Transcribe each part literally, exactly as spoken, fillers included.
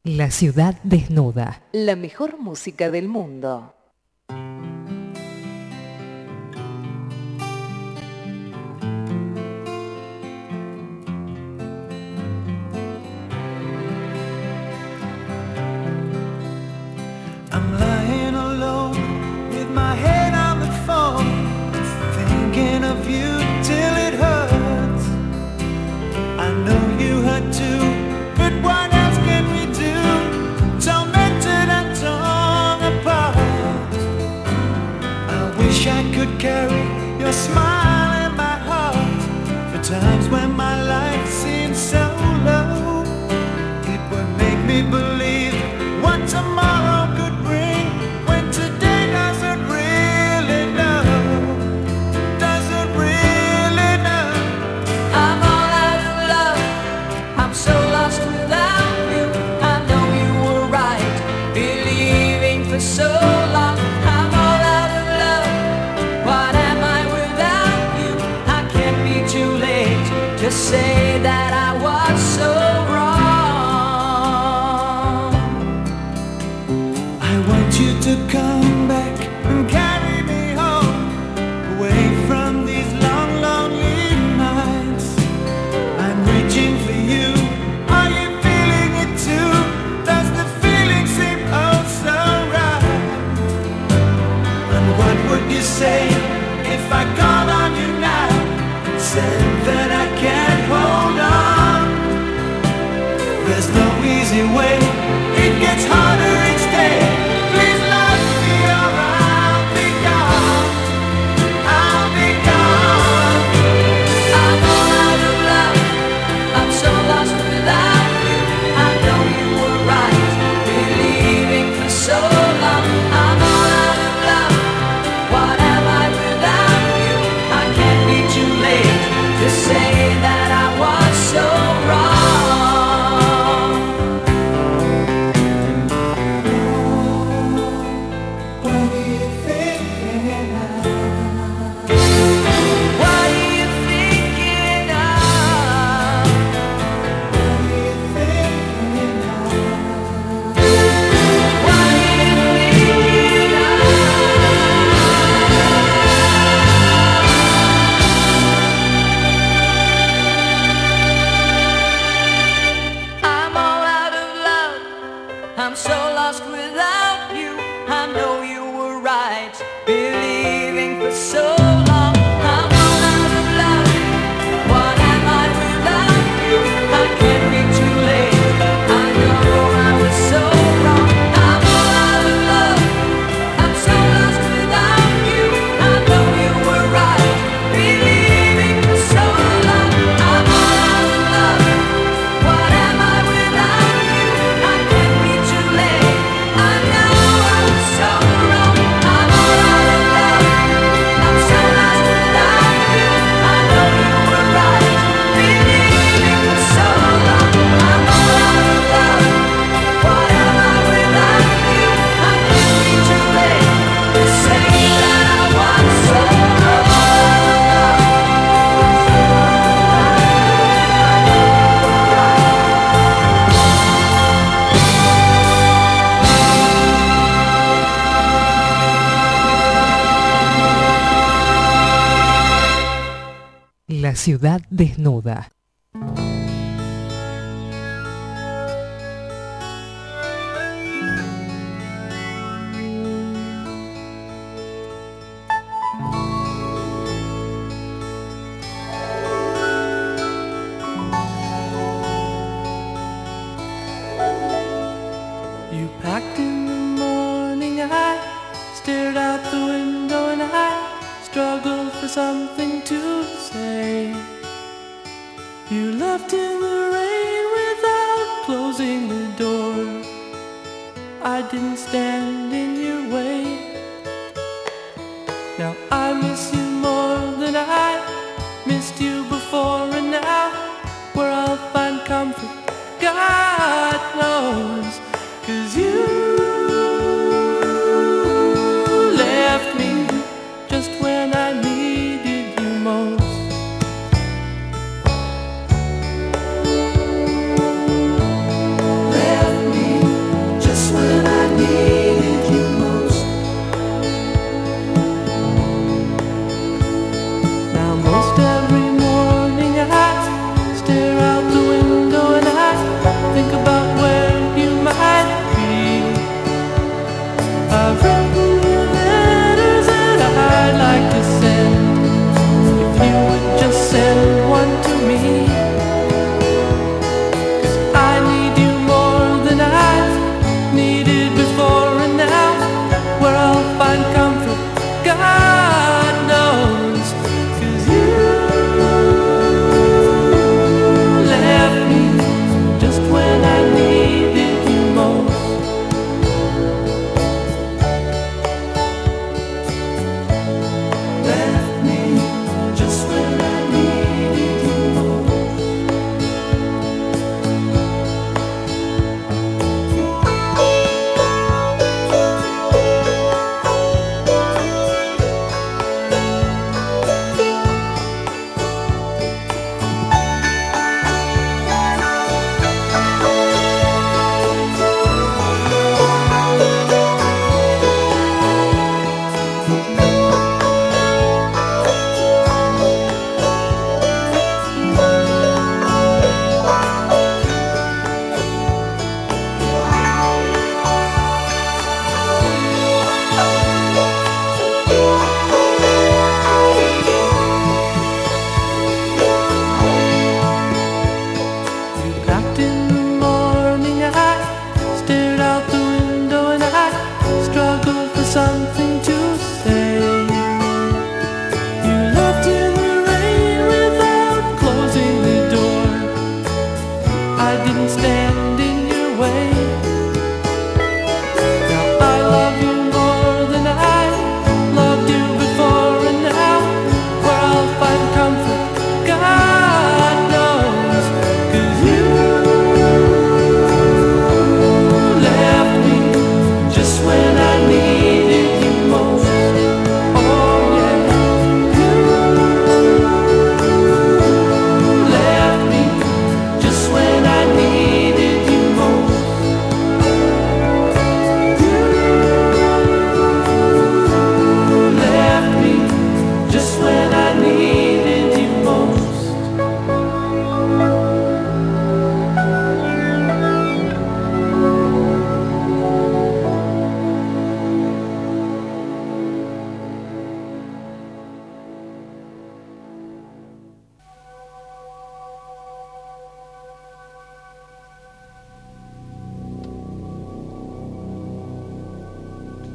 La ciudad desnuda. La mejor música del mundo. I'm lying alone with my head on the phone, thinking of you till it hurts. I know you hurt too, but what else can we do? Tormented and torn apart. I wish I could carry your smile in my heart. For times when my life seems so low, it would make me believe what tomorrow could bring, when today doesn't really know, doesn't really know. I'm all out of love, I'm so lost without you. I know you were right, believing for so long. I'm all out of love, what am I without you? I can't be too late to say that I was so wrong. You to come back and carry me home, away from these long, lonely nights. I'm reaching for you. Are you feeling it too? Does the feeling seem oh so right? And what would you say if I called on you now, said that I can't hold on? There's no easy way, it gets harder each day. La ciudad desnuda. You packed in the morning, I stared out the window and I struggled for something to say. You left in the rain without closing the door. I didn't stand in your way. Now I miss you more than I missed you before, and now where I'll find comfort, God knows. 'Cause you left me just when I needed you most. Left me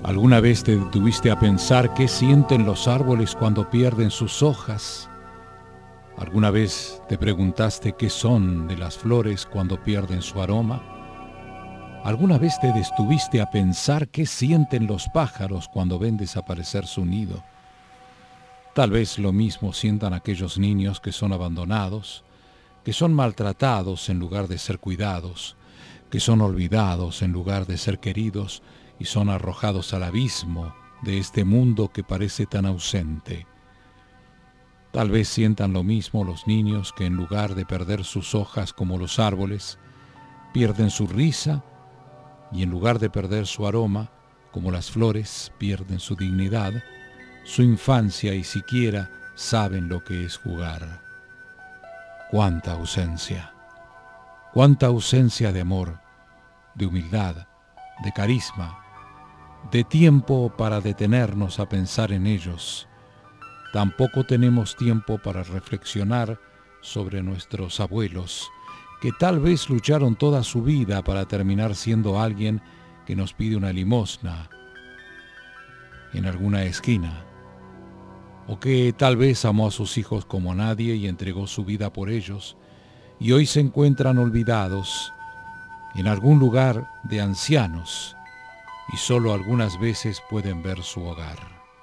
¿Alguna vez te detuviste a pensar qué sienten los árboles cuando pierden sus hojas? ¿Alguna vez te preguntaste qué son de las flores cuando pierden su aroma? ¿Alguna vez te detuviste a pensar qué sienten los pájaros cuando ven desaparecer su nido? Tal vez lo mismo sientan aquellos niños que son abandonados, que son maltratados en lugar de ser cuidados, que son olvidados en lugar de ser queridos y son arrojados al abismo de este mundo que parece tan ausente. Tal vez sientan lo mismo los niños que en lugar de perder sus hojas como los árboles, pierden su risa y en lugar de perder su aroma, como las flores, pierden su dignidad, su infancia y siquiera saben lo que es jugar. ¡Cuánta ausencia! ¡Cuánta ausencia de amor, de humildad, de carisma, de tiempo para detenernos a pensar en ellos! Tampoco tenemos tiempo para reflexionar sobre nuestros abuelos, que tal vez lucharon toda su vida para terminar siendo alguien que nos pide una limosna en alguna esquina, o que tal vez amó a sus hijos como nadie y entregó su vida por ellos, y hoy se encuentran olvidados en algún lugar de ancianos, y solo algunas veces pueden ver su hogar.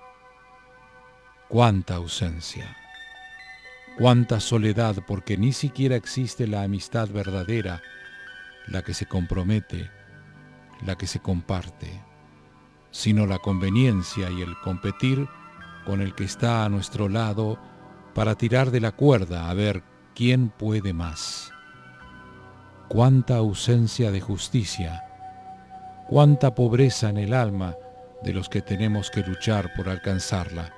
¡Cuánta ausencia! ¡Cuánta soledad! Porque ni siquiera existe la amistad verdadera, la que se compromete, la que se comparte, sino la conveniencia y el competir con el que está a nuestro lado para tirar de la cuerda a ver quién puede más. ¡Cuánta ausencia de justicia! ¡Cuánta pobreza en el alma de los que tenemos que luchar por alcanzarla!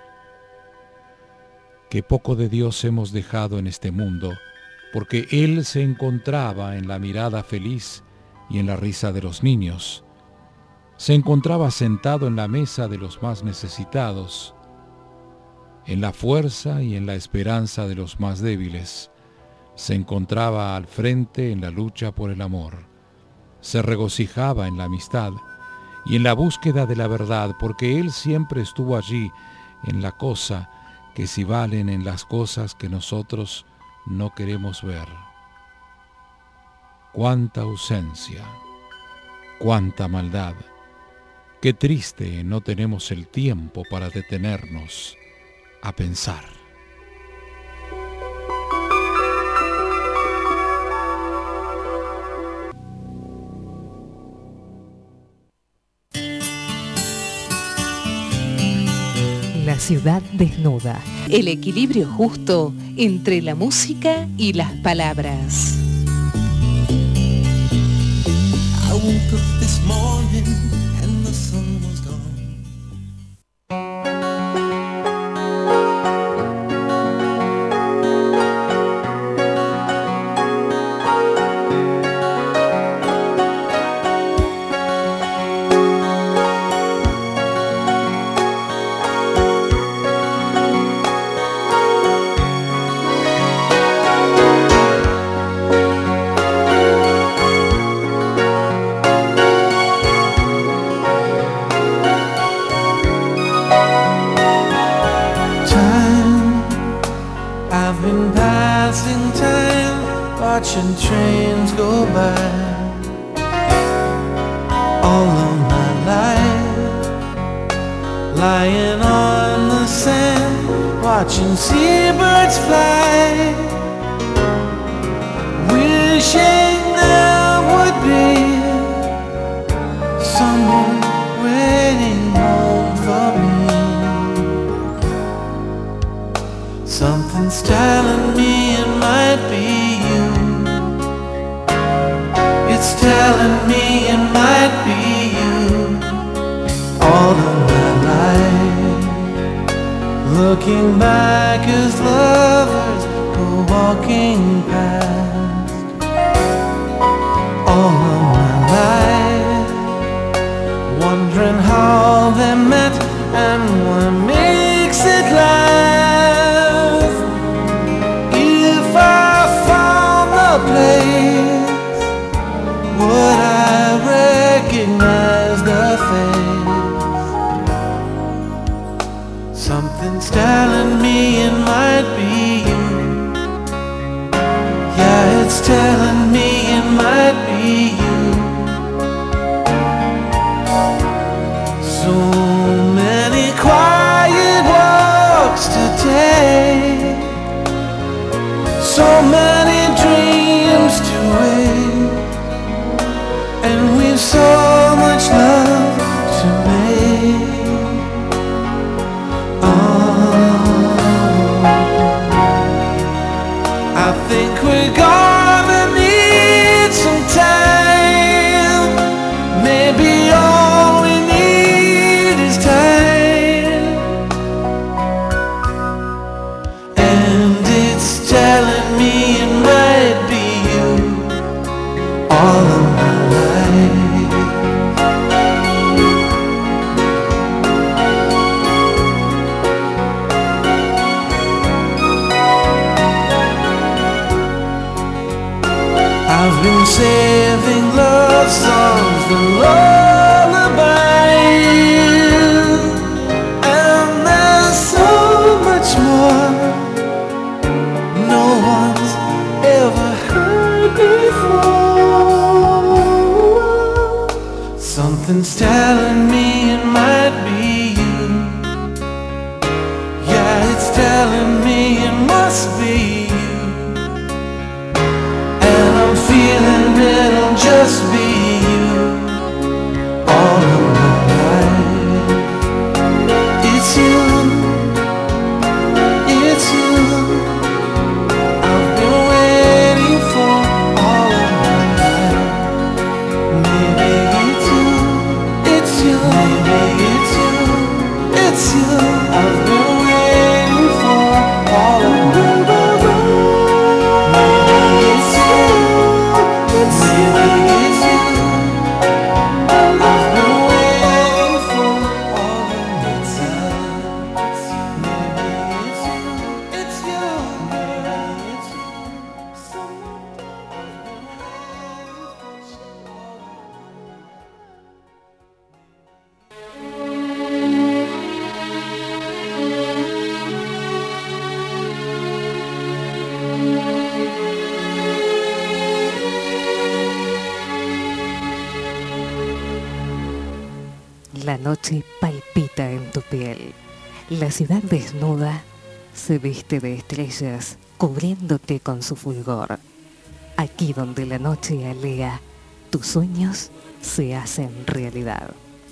Qué poco de Dios hemos dejado en este mundo, porque Él se encontraba en la mirada feliz y en la risa de los niños. Se encontraba sentado en la mesa de los más necesitados, en la fuerza y en la esperanza de los más débiles. Se encontraba al frente en la lucha por el amor. Se regocijaba en la amistad y en la búsqueda de la verdad, porque Él siempre estuvo allí en la cosa que si valen en las cosas que nosotros no queremos ver. Cuánta ausencia, cuánta maldad. Qué triste no tenemos el tiempo para detenernos a pensar. La ciudad desnuda. El equilibrio justo entre la música y las palabras. I woke up this morning and the sun was gone. Watching trains go by all of my life, lying on the sand, watching seabirds fly, wishing there would be someone waiting home for me. Something's telling me it might be telling me it might be you. All of my life, looking back as lovers go walking past. All of my life, wondering how they met and what makes it last. If I found the place, would I recognize the face you so much love to make. Oh, I think we're gonna need some time. Maybe all we need is time. And it's telling me it might be you all of my life. I've been saving love songs for lullabies, and there's so much more no one's ever heard before. Something's telling me it might be you. Yeah, it's telling me it must be you. And I'm feeling it'll just be you all of my life. It's you, it's you I've been waiting for all of my life. Maybe it's you, it's you, maybe it's you, it's you I've been waiting for all of my life. Maybe it's you, it's you, maybe it's you I've been waiting for all of my time. Maybe it's you, it's you, maybe it's you. Someone I've been waiting for all of my La noche palpita en tu piel. La ciudad desnuda se viste de estrellas, cubriéndote con su fulgor. Aquí donde la noche alea, tus sueños se hacen realidad.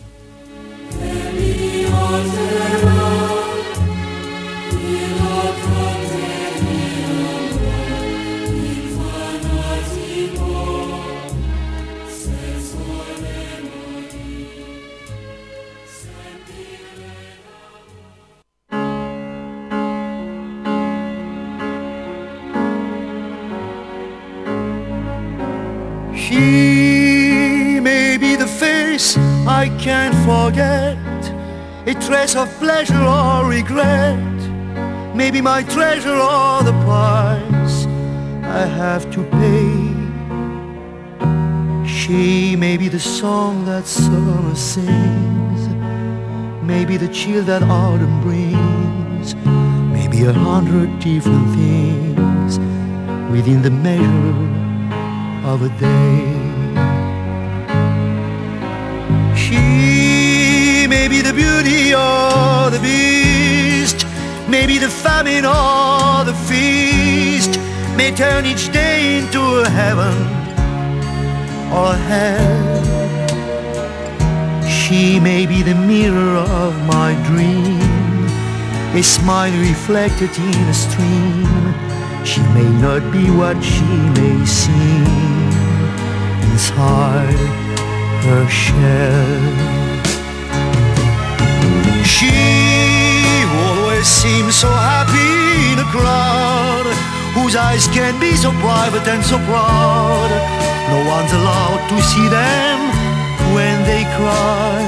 She may be the face I can't forget, a trace of pleasure or regret, maybe my treasure or the price I have to pay. She may be the song that summer sings, maybe the chill that autumn brings, maybe a hundred different things within the measure of a day. She may be the beauty or the beast, maybe the famine or the feast, may turn each day into a heaven or a hell. She may be the mirror of my dream, a smile reflected in a stream. She may not be what she may seem inside her shell. She always seems so happy in a crowd, whose eyes can be so private and so proud. No one's allowed to see them when they cry.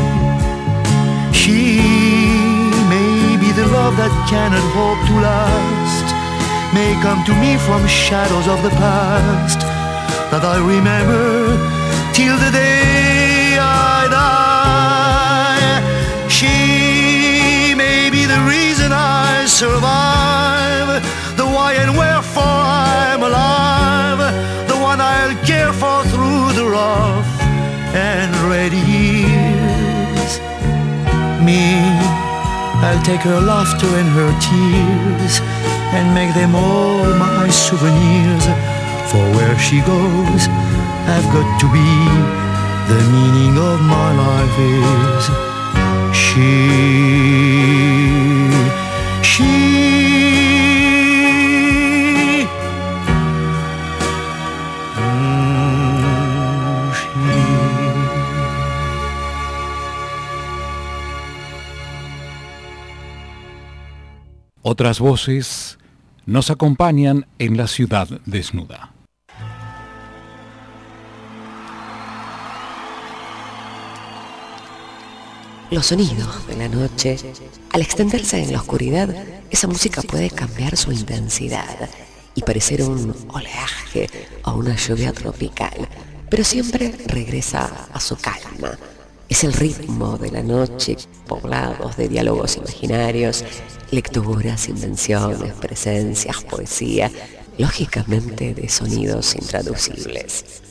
She may be the love that cannot hope to last, may come to me from shadows of the past that I remember till the day I die. She may be the reason I survive, the why and wherefore I'm alive, the one I'll care for through the rough and ready years. Me, I'll take her laughter and her tears and make them all my souvenirs. For where she goes, I've got to be is she, she. Mm, she. Otras voces nos acompañan en La ciudad desnuda. Los sonidos de la noche, al extenderse en la oscuridad, esa música puede cambiar su intensidad y parecer un oleaje o una lluvia tropical, pero siempre regresa a su calma. Es el ritmo de la noche, poblados de diálogos imaginarios, lecturas, invenciones, presencias, poesía, lógicamente de sonidos intraducibles.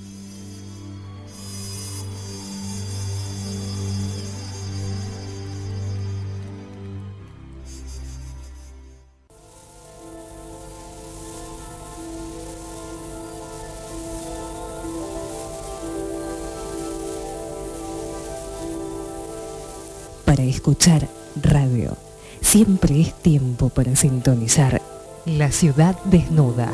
Para escuchar radio, siempre es tiempo para sintonizar La ciudad desnuda.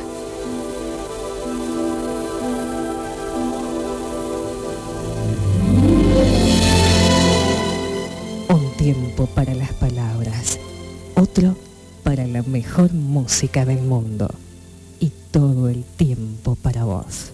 Un tiempo para las palabras, otro para la mejor música del mundo y todo el tiempo para vos.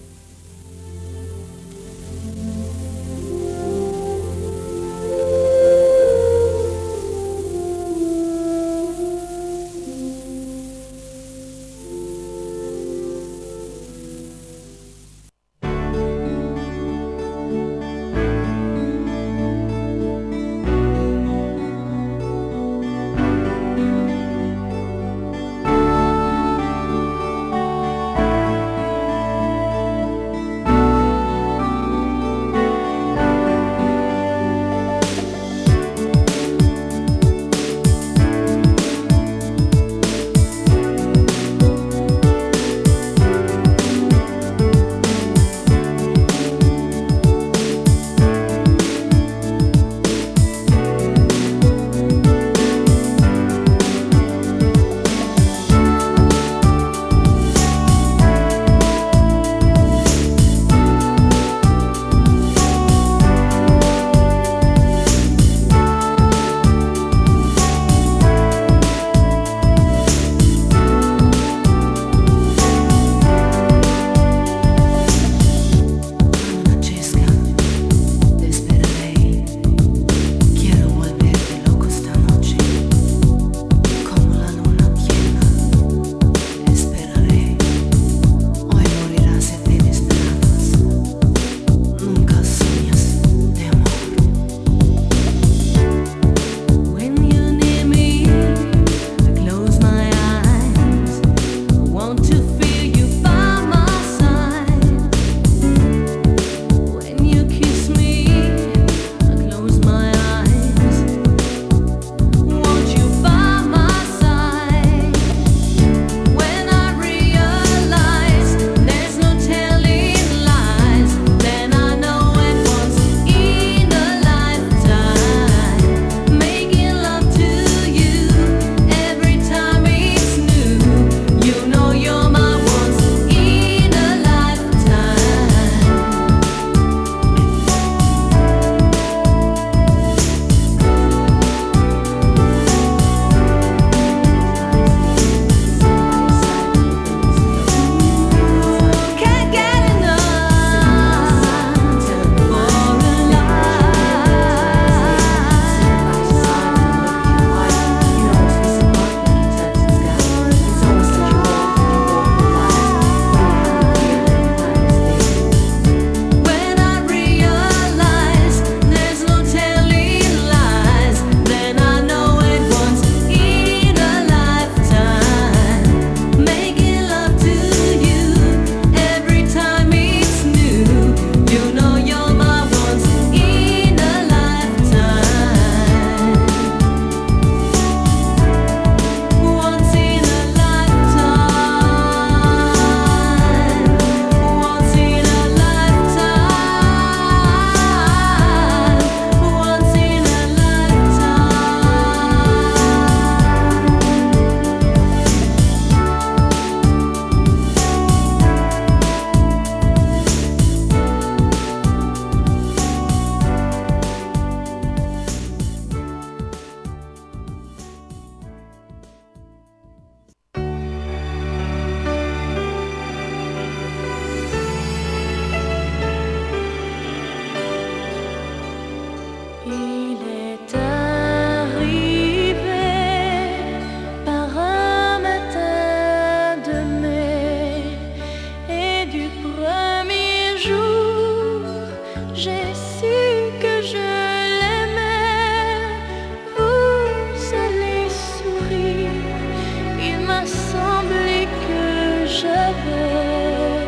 Il est arrivé par un matin de mai, et du premier jour j'ai su que je l'aimais. Vous allez sourire, il m'a semblé que j'avais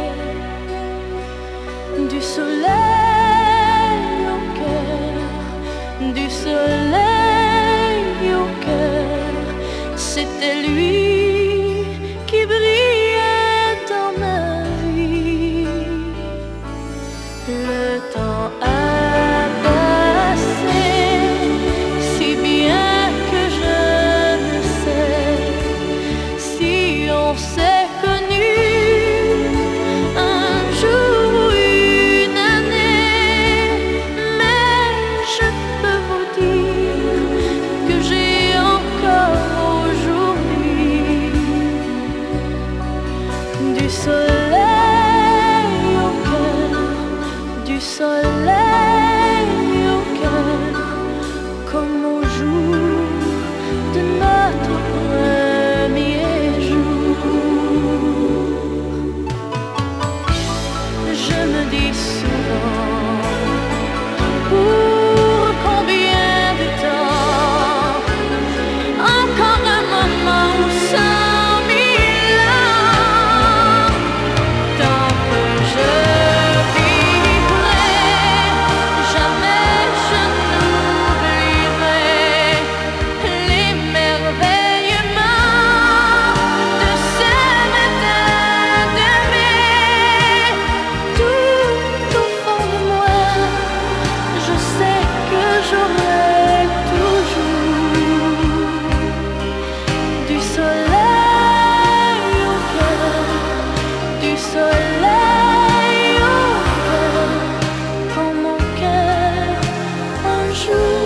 du soleil au cœur, du soleil au cœur. C'était lui qui brillait dans ma vie. Le temps a passé si bien que je ne sais si on s'est connu un jour ou une année, mais je peux vous dire que j'ai encore aujourd'hui du soleil au cœur, du soleil au cœur, comme au jour de notre premier jour. Je me dis souvent, pour combien de temps, encore un moment ou cent mille ans, tant que je vivrai, jamais je n'oublierai l'émerveillement de ce matin de mai. Tout au fond de moi, je sais que j'aurai toujours du soleil au cœur, du soleil au cœur, quand mon cœur un jour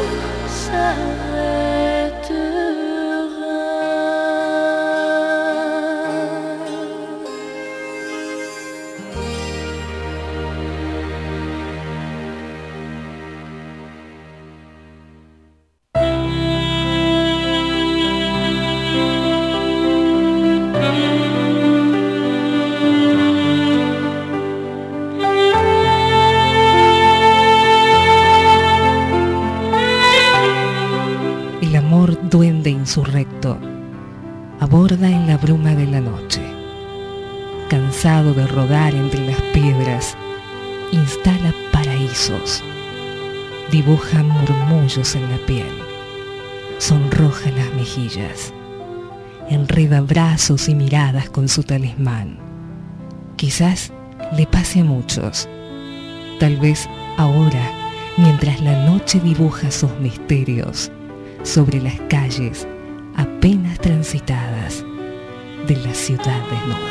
El amor duende insurrecto aborda en la bruma de la noche. Cansado de rodar entre las piedras, instala paraísos, dibuja murmullos en la piel, sonroja las mejillas, enreda brazos y miradas con su talismán. Quizás le pase a muchos, tal vez ahora, mientras la noche dibuja sus misterios sobre las calles apenas transitadas de la ciudad desnuda.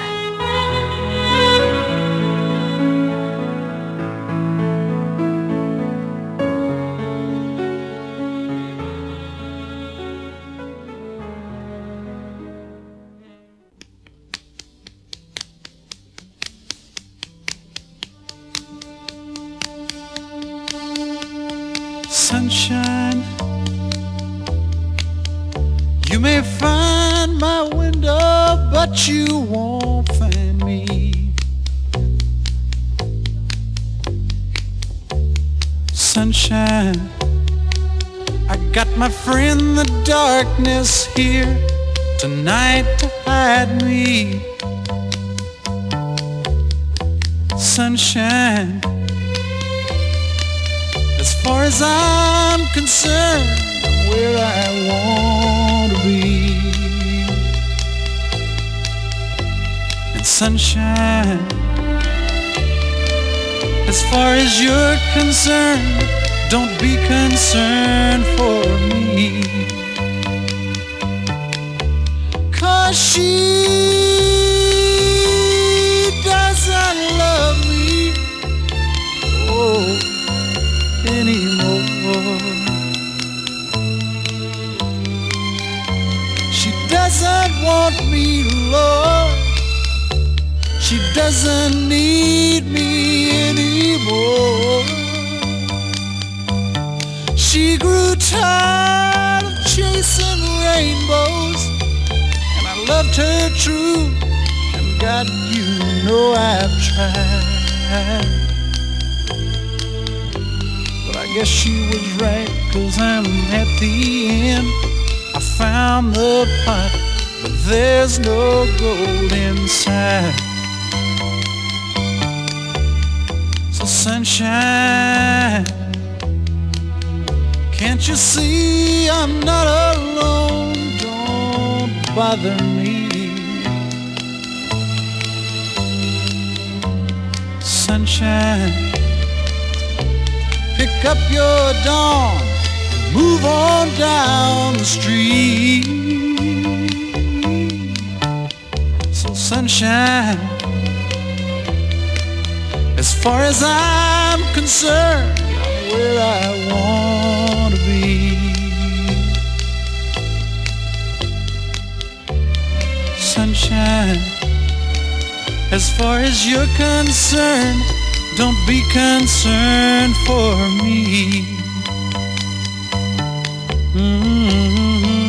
Sunshine, you may find my window, but you won't find me. Sunshine, I got my friend the darkness here tonight to hide me. Sunshine, as far as I'm concerned, where I want to be. And sunshine, as far as you're concerned, don't be concerned for me. 'Cause she doesn't love me, oh, anymore. She doesn't want me, Lord. She doesn't need me anymore. She She grew tired of chasing rainbows, and I loved her true, and God, you know I've tried. But I guess she was right, 'cause I'm at the end. I found the pot, but there's no gold inside. So sunshine, can't you see I'm not alone? Don't bother me. Sunshine, pick up your dawn, move on down the street. So sunshine, as far as I'm concerned, I'm where I want to be. Sunshine, as far as you're concerned, don't be concerned for me. Mm-hmm.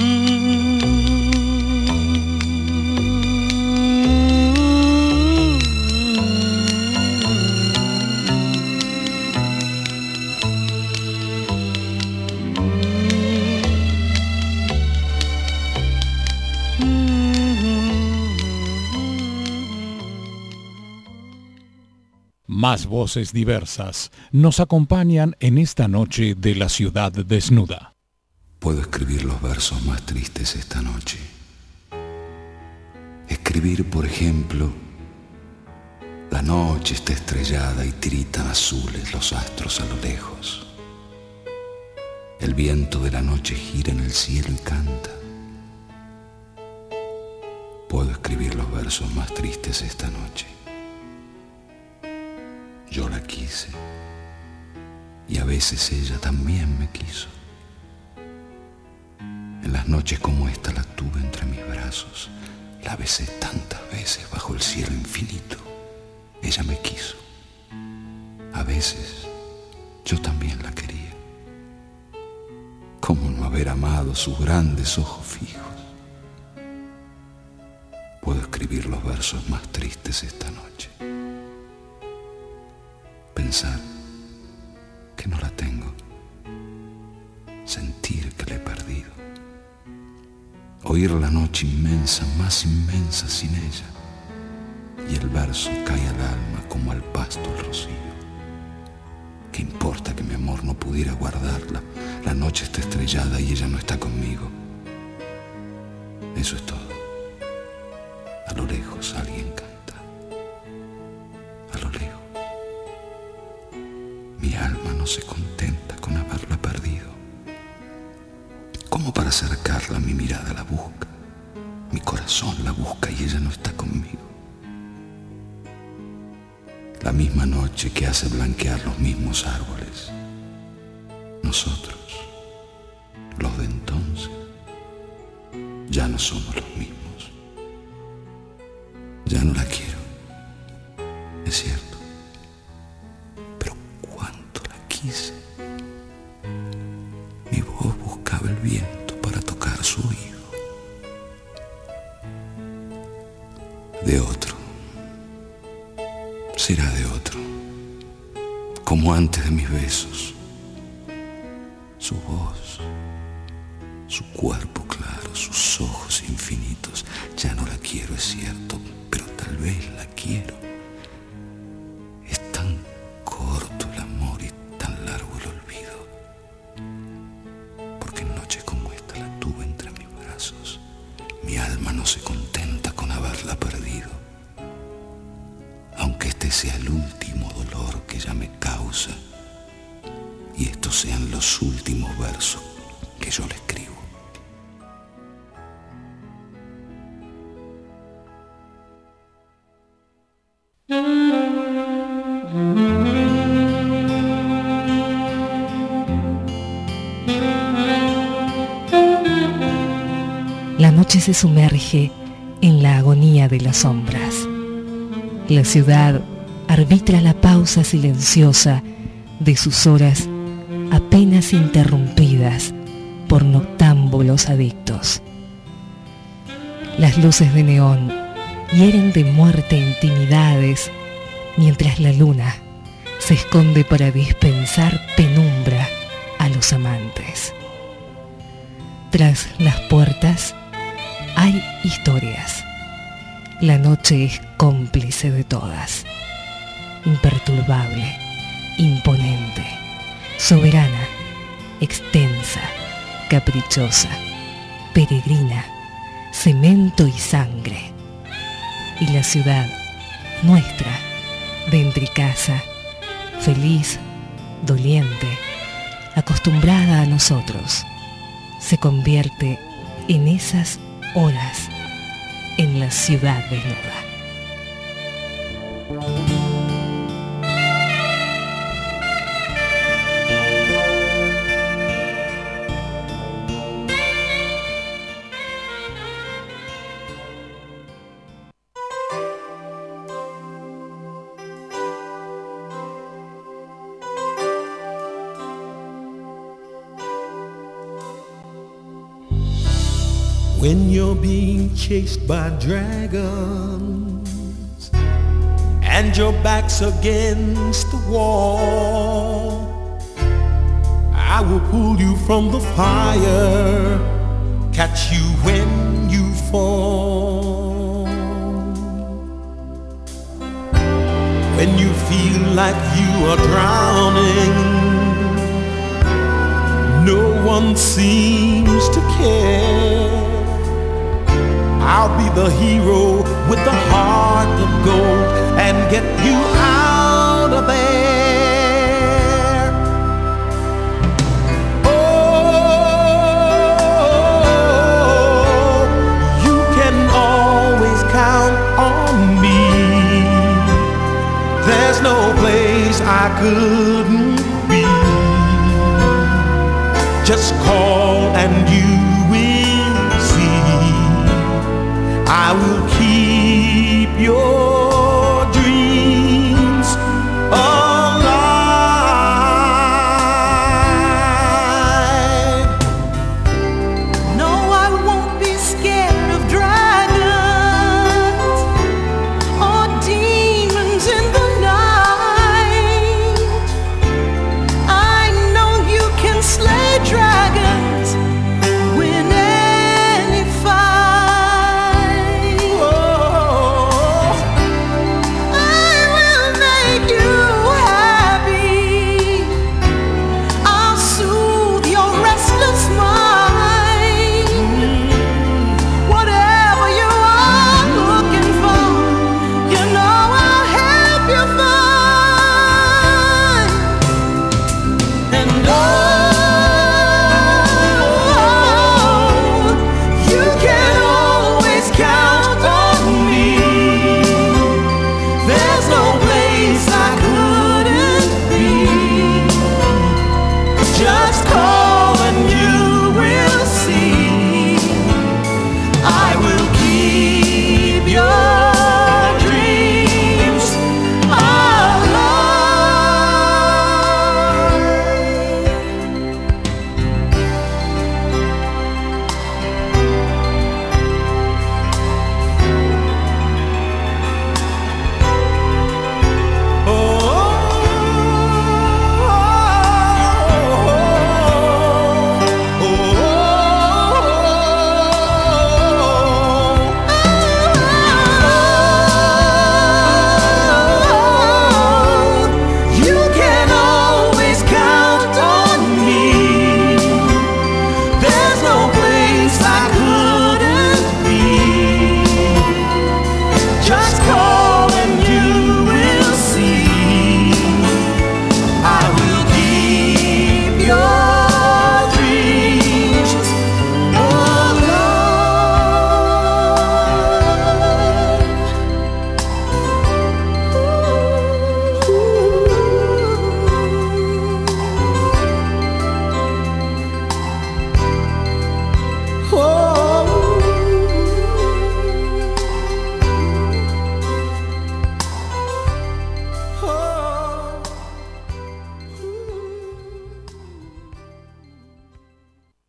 Más voces diversas nos acompañan en esta noche de la ciudad desnuda. Puedo escribir los versos más tristes esta noche. Escribir, por ejemplo, la noche está estrellada y tiritan azules los astros a lo lejos. El viento de la noche gira en el cielo y canta. Puedo escribir los versos más tristes esta noche. Yo la quise, y a veces ella también me quiso. En las noches como esta la tuve entre mis brazos, la besé tantas veces bajo el cielo infinito. Ella me quiso. A veces yo también la quería. ¿Cómo no haber amado sus grandes ojos fijos? Puedo escribir los versos más tristes esta noche. Pensar que no la tengo, sentir que la he perdido, oír la noche inmensa, más inmensa sin ella, y el verso cae al alma como al pasto el rocío. ¿Qué importa que mi amor no pudiera guardarla? La noche está estrellada y ella no está conmigo. Eso es todo. A lo lejos alguien canta. A lo lejos. Mi alma no se contenta con haberla perdido. Como para acercarla, mi mirada la busca, mi corazón la busca y ella no está conmigo. La misma noche que hace blanquear los mismos árboles. Nosotros, los de entonces, ya no somos los mismos. Ya no la quiero, es cierto. Quise. Mi voz buscaba el viento para tocar su oído. De otro. Será de otro. Como antes de mis besos. Su voz, su cuerpo claro, sus ojos infinitos. Ya no la quiero, es cierto, pero tal vez la quiero. Es tan corto el amor y tan largo el olvido, porque en noches como esta la tuve entre mis brazos. Mi alma no se contenta con haberla perdido, aunque este sea el último dolor que ella me causa y estos sean los últimos versos que yo le escribo. La noche se sumerge en la agonía de las sombras. La ciudad arbitra la pausa silenciosa de sus horas apenas interrumpidas por noctámbulos adictos. Las luces de neón hieren de muerte intimidades, mientras la luna se esconde para dispensar penumbra a los amantes. Tras las puertas hay historias. La noche es cómplice de todas. Imperturbable, imponente, soberana, extensa, caprichosa, peregrina, cemento y sangre. Y la ciudad, nuestra, de Entricasa, feliz, doliente, acostumbrada a nosotros, se convierte en esas horas en la ciudad desnuda. When you're being chased by dragons and your back's against the wall, I will pull you from the fire, catch you when you fall. When you feel like you are drowning, no one seems to care. I'll be the hero with the heart of gold and get you out of there. Oh, you can always count on me. There's no place I couldn't be. Just call and you I will keep your dreams alive. No, I won't be scared of dragons or demons in the night. I know you can slay dragons, win any fight.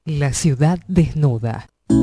La ciudad desnuda.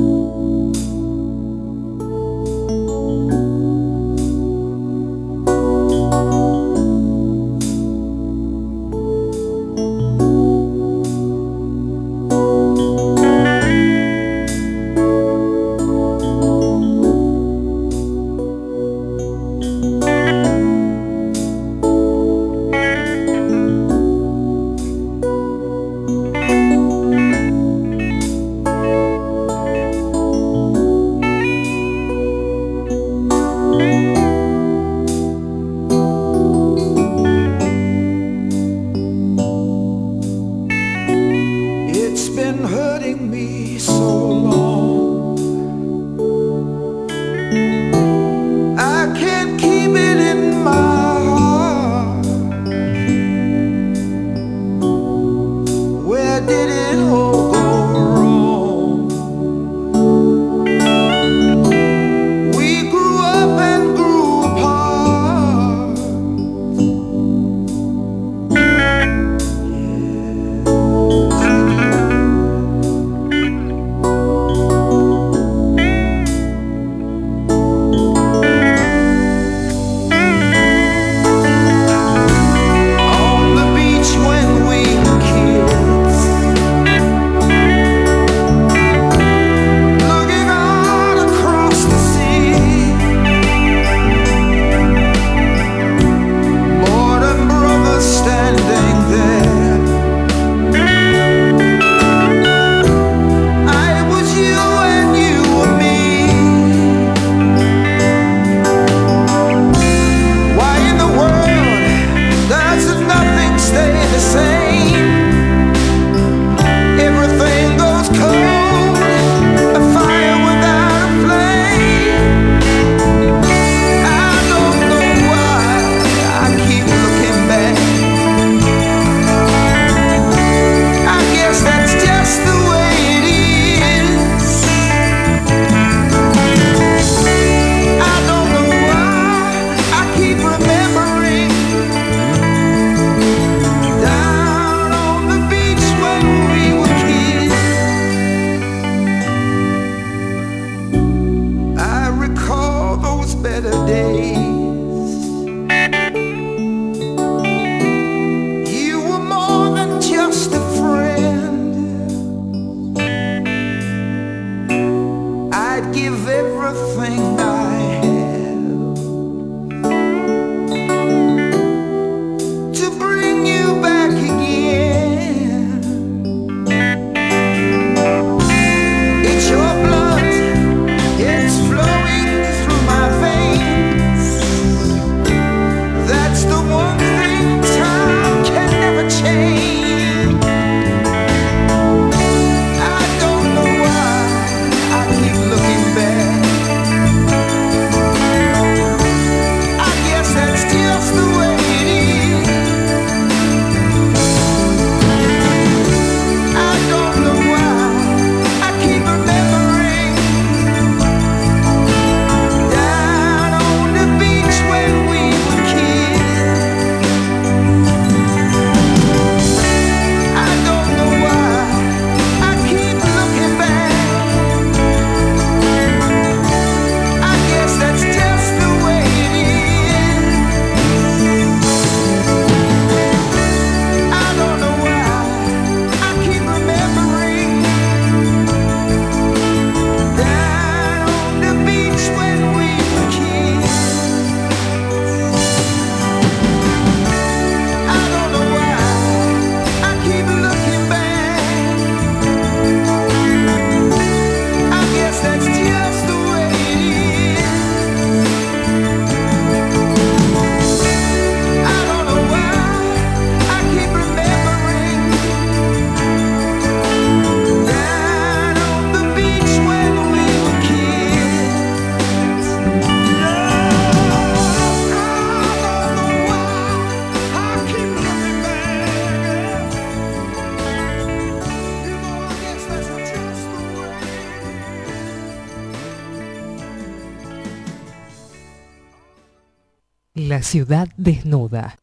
La ciudad desnuda.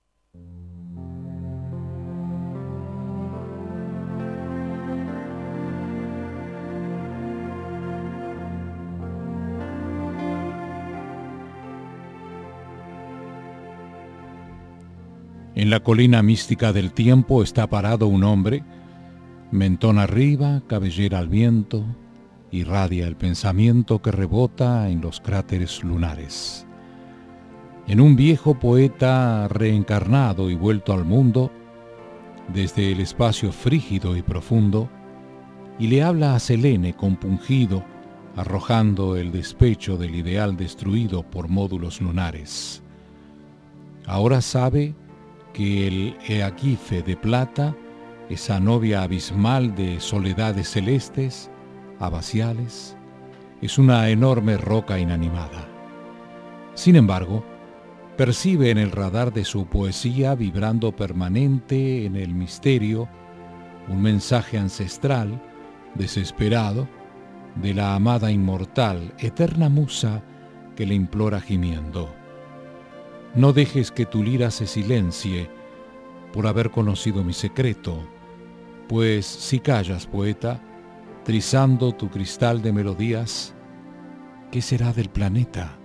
En la colina mística del tiempo está parado un hombre, mentón arriba, cabellera al viento, irradia el pensamiento que rebota en los cráteres lunares. En un viejo poeta reencarnado y vuelto al mundo, desde el espacio frígido y profundo, y le habla a Selene compungido, arrojando el despecho del ideal destruido por módulos lunares. Ahora sabe que el Eaquife de plata, esa novia abismal de soledades celestes, abaciales, es una enorme roca inanimada. Sin embargo, percibe en el radar de su poesía, vibrando permanente en el misterio, un mensaje ancestral, desesperado, de la amada inmortal, eterna musa que le implora gimiendo. No dejes que tu lira se silencie por haber conocido mi secreto, pues si callas, poeta, trizando tu cristal de melodías, ¿qué será del planeta?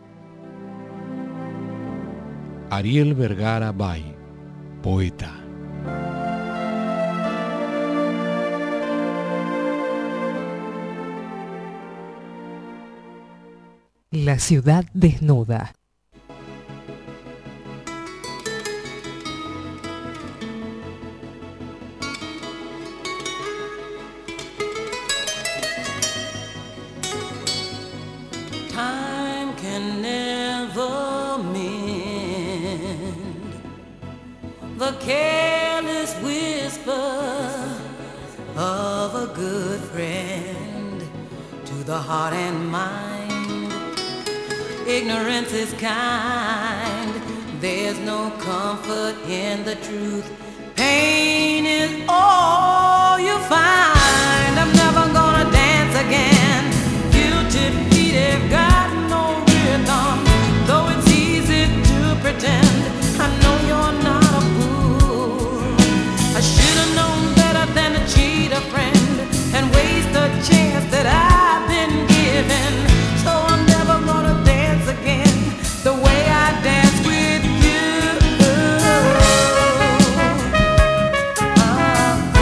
Ariel Vergara Bay, poeta. La ciudad desnuda. Time can never mend the careless whisper of a good friend to the heart and mind. Ignorance is kind, there's no comfort in the truth. Pain is all you find. I'm never gonna dance again. Guilty feet have got no rhythm, though it's easy to pretend. I know you're not a fool. I should have known better than to cheat a friend and waste a chance that I've been given. So I'm never gonna dance again the way I dance with you. Uh,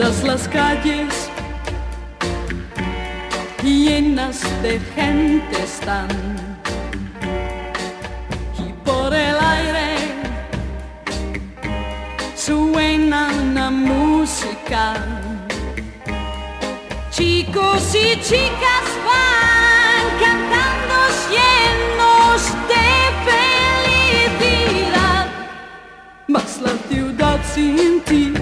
Todas las calles llenas de gente están, y por el aire suena una música. Chicos y chicas van cantando llenos de felicidad, mas la ciudad sin ti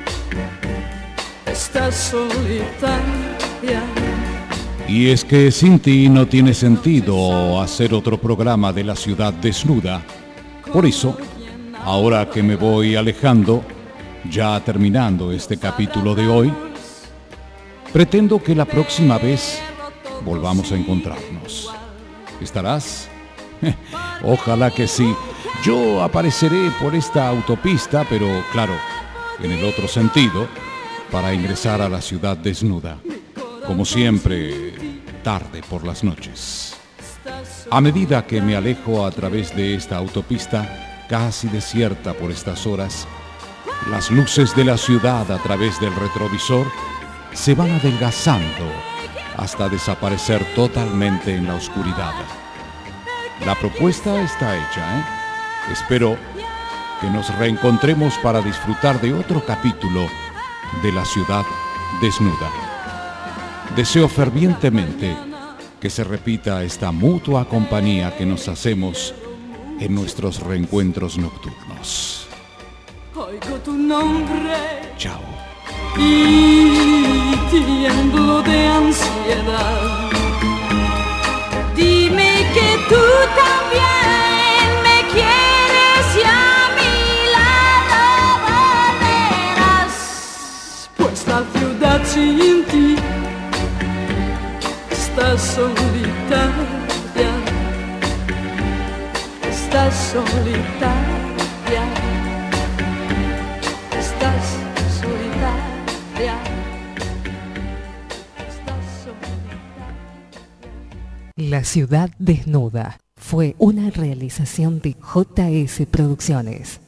está solitaria. Y es que sin ti no tiene sentido hacer otro programa de La Ciudad Desnuda. Por eso, ahora que me voy alejando, ya terminando este capítulo de hoy, pretendo que la próxima vez volvamos a encontrarnos. ¿Estarás? Ojalá que sí. Yo apareceré por esta autopista, pero claro, en el otro sentido, para ingresar a La Ciudad Desnuda. Como siempre, tarde por las noches. A medida que me alejo a través de esta autopista, casi desierta por estas horas, las luces de la ciudad a través del retrovisor se van adelgazando hasta desaparecer totalmente en la oscuridad. La propuesta está hecha, ¿eh? Espero que nos reencontremos para disfrutar de otro capítulo de La Ciudad Desnuda. Deseo fervientemente que se repita esta mutua compañía que nos hacemos en nuestros reencuentros nocturnos. Oigo tu nombre. Chao. Y tiemblo de ansiedad. Dime que tú también me quieres y a mi lado volverás. Pues la ciudad sin ti está solitaria, está solitaria. La Ciudad Desnuda fue una realización de J S Producciones.